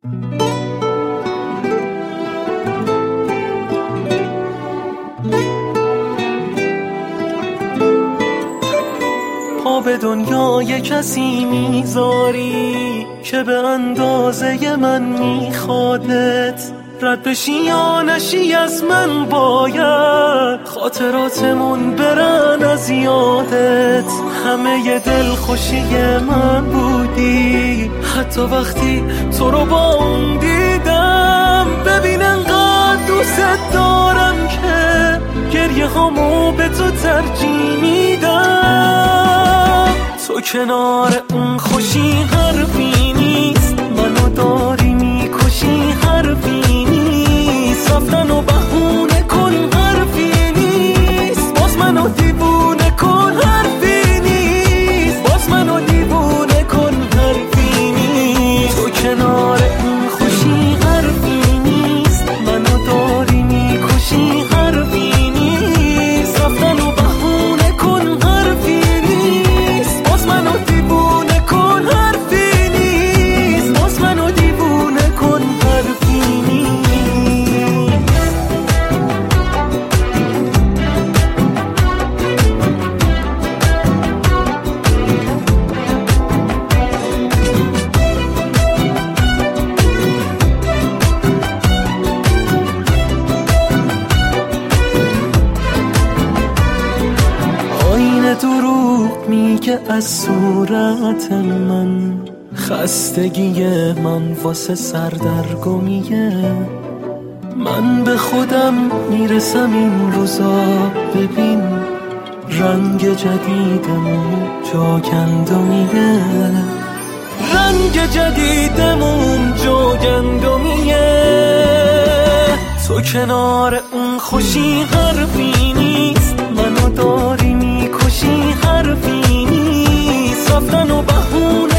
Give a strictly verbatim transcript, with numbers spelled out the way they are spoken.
پا به دنیای کسی میذاری که به اندازه من میخوادت، رد بشی یا نشی از من باید خاطراتمون برن از یادت. همه ی دل خوشی من بودی حتی وقتی تو رو با اون دیدم. ببین انقدر دوست دارم که گریه هامو به تو ترجیح میدم. تو کنار اون خوشی حرفی نیست، منو داری میکشی حرفی نیست. رفتن و بهونه کن حرفی نیست، باز منو دیوونه کن حرفی نیست، باز منو دیوونه کن حرفی نیست. تو کنار اون خوشی حرفی نیست، منو داری میکشی حرفی نیست. رفتن و بهونه کن حرفی نیست، باز منو دیوونه کن حرفی نیست، باز منو دیوونه کن حرفی نیست. آینه دروغ میگه از صورت من، خستگی من واسه سردرگمیه. من به خودم میرسم این روزا، ببین رنگ جدیدمون جاگندمیه، رنگ جدیدمون جاگندمیه. تو کنار اون خوشی حرفی نیست، منو داری میکشی حرفی نیست. رفتن و بهونه